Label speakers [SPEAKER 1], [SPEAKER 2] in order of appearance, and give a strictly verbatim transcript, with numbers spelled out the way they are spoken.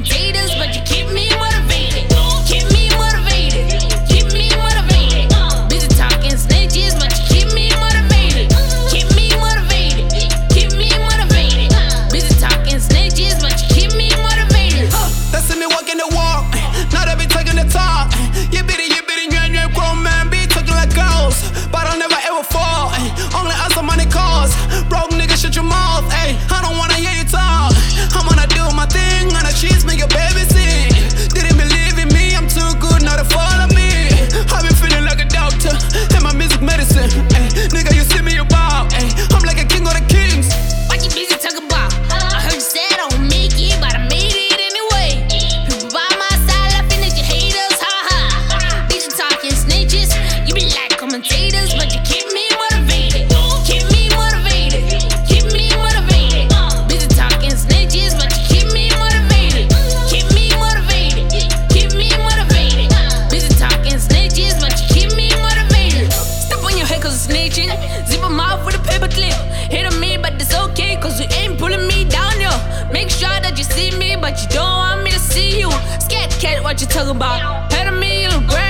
[SPEAKER 1] commentators, but you keep me motivated. Keep me motivated. Keep me motivated. Busy talking snitches, but you keep me motivated. Keep me motivated. Keep me motivated. Busy talking snitches, but you keep me motivated.
[SPEAKER 2] They see me walking the walk, now they be taking the talk. You bitty, you bitty, you ain't grown man, be talking like girls, but I'll never ever fall. Only answer money calls. Broke nigga, shut your mouth. Ay, I don't wanna hear you talk. I'm gonna do my thing, gonna cheese, make your baby sing. Didn't believe in me, I'm too good now to follow me. I've been feeling like a doctor, and my music medicine. Ay, nigga, you see me about. Ay, I'm like a king of the kings.
[SPEAKER 1] What you busy talking about? I heard you said I don't make it, but I made it anyway. People by my side laughing at your haters, ha ha. Busy talking snitches, you be like commentators, but you keep me motivated. Keep me motivated. Keep me motivated. Busy talking snitches, but you keep me motivated. Keep me motivated. Keep me motivated. Busy talking snitches, but you keep me motivated. Step on your head cause it's snitching. Zip 'em off with a paper clip. Hit on me, but it's okay, cause you ain't pulling me down, yo. Make sure that you see me, but you don't want me to see you. Scared cat, what you talking about? Head on me, you little girl.